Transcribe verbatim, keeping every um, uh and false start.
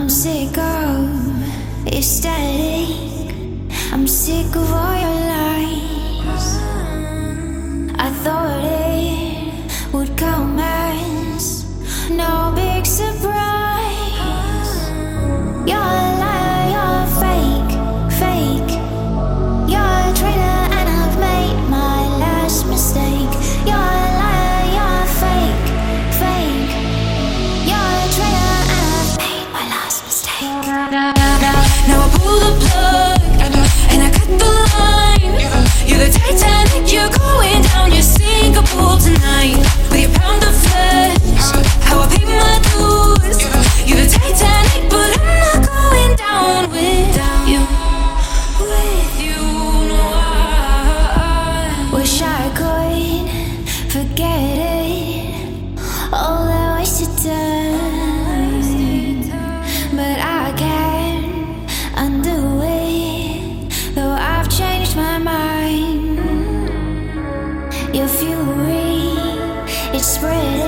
I'm sick of your static. I'm sick of all your lies. I thought it would come as no big surprise. You're a liar, you're fake, fake. You're a traitor and I've made my last mistake. You're a liar, you're fake, fake. You're a traitor and I've made my last mistake. Now I pull the plug and I cut the line. You're the Titanic, you're going down, you're sinkable tonight. With your pound of flesh, how I pay my dues. You're the Titanic, but I'm not going down with you. With you, no, I wish I could forget it, all that wasted time, but I can't undo it, though I've changed my mind. Your fury, it's spread